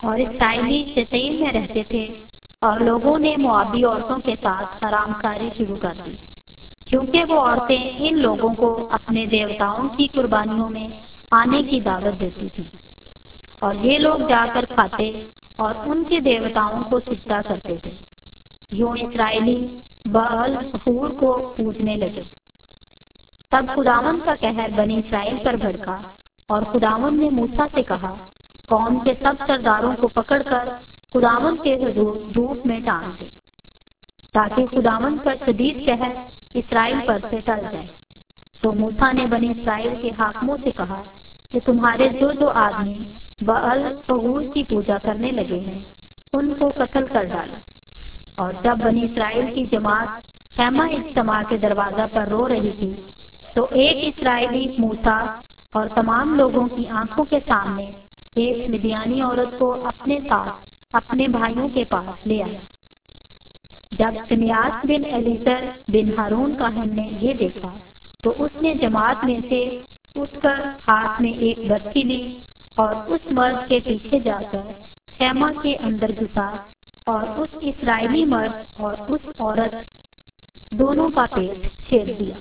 اور اسرائیلی شتیم میں رہتے تھے، اور لوگوں نے موابی عورتوں کے ساتھ حرام کاری شروع کر دی، کیونکہ وہ عورتیں ان لوگوں کو اپنے دیوتاؤں کی قربانیوں میں آنے کی دعوت دیتی تھیں، اور یہ لوگ جا کر کھاتے اور ان کے دیوتاؤں کو سجدہ کرتے تھے۔ یوں اسرائیلی بال غفور کو پوجنے لگے۔ تب خداوند کا قہر بنی اسرائیل پر بھڑکا، اور خداوند نے موسیٰ سے کہا، قوم کے سب سرداروں کو پکڑ کر خداوند کے حضور دھوپ میں ٹانگ دے، تاکہ خداوند کا شدید قہر اسرائیل پر سے ٹل جائے۔ تو موسیٰ نے بنی اسرائیل کے حاکموں سے کہا کہ تمہارے جو آدمی بعل غفور کی پوجا کرنے لگے ہیں ان کو قتل کر ڈالا۔ اور جب بنی اسرائیل کی جماعت خیمہ اجتماع کے دروازہ پر رو رہی تھی، تو ایک اسرائیلی موسیٰ اور تمام لوگوں کی آنکھوں کے سامنے ایک مدیانی عورت کو اپنے ساتھ اپنے بھائیوں کے پاس لے آیا۔ جب فنیاس بن ایلیزر بن ہارون کاہن نے یہ دیکھا تو اس نے جماعت میں سے اٹھ کر ہاتھ میں ایک برچی لی اور اس مرد کے پیچھے جا کر خیمہ کے اندر گھسا اور اس اسرائیلی مرد اور اس عورت دونوں کا پیٹ چھید دیا۔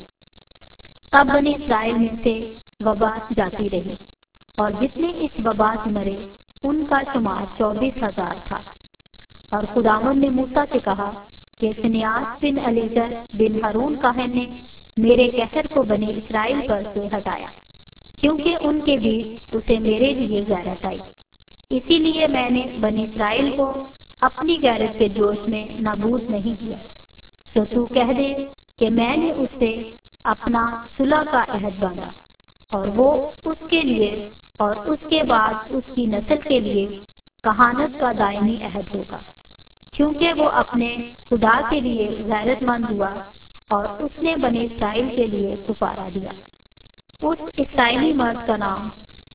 تب بنی اسرائیل میں سے وبا جاتی رہی، اور جتنے اس وبا سے مرے ان کا شمار 24,000 تھا۔ اور خداوند نے موسیٰ سے کہا کہ فنیاس بن ایلیزر بن ہارون کاہن نے میرے قہر کو بنی اسرائیل پر سے ہٹایا، کیونکہ ان کے بیچ اسے میرے لیے غیرت آئی، اسی لیے میں نے بنی اسرائیل کو اپنی غیرت کے جوش میں نابود نہیں کیا۔ تو تو کہہ دے کہ میں نے اس سے اپنا صلح کا عہد باندھا، اور وہ اس کے لیے اور اس کے بعد اس کی نسل کے لیے کہانت کا دائمی عہد ہوگا، کیونکہ وہ اپنے خدا کے لیے غیرت مند ہوا اور اس نے بنی اسرائیل کے لیے کفارہ دیا۔ اس اسرائیلی مرد کا نام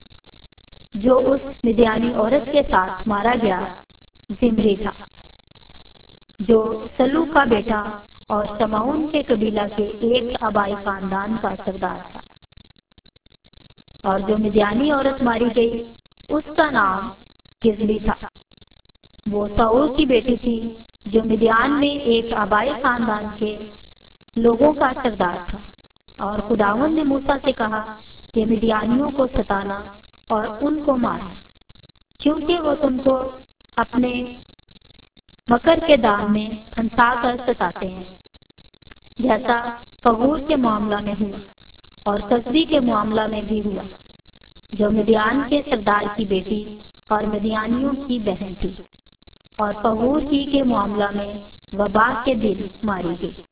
جو اس مدیانی عورت کے ساتھ مارا گیا زمری تھا، جو سلو کا بیٹا اور شمعون کے قبیلہ کے ایک آبائی خاندان کا سردار تھا۔ اور جو مدیانی عورت ماری گئی اس کا نام گزلی تھا، وہ ساؤل کی بیٹی تھی جو مدیان میں ایک آبائی خاندان کے لوگوں کا سردار تھا۔ اور خداوند نے موسیٰ سے کہا کہ مدیانیوں کو ستانا اور ان کو مارنا، کیونکہ وہ تم کو اپنے مکر کے دام میں پھنسا کر ستاتے ہیں، جیسا فغور کے معاملہ میں ہوا اور کسبی کے معاملہ میں بھی ہوا، جو مدیان کے سردار کی بیٹی اور مدیانیوں کی بہن تھی، اور فغور ہی کے معاملہ میں وبا کے دن ماری گئی۔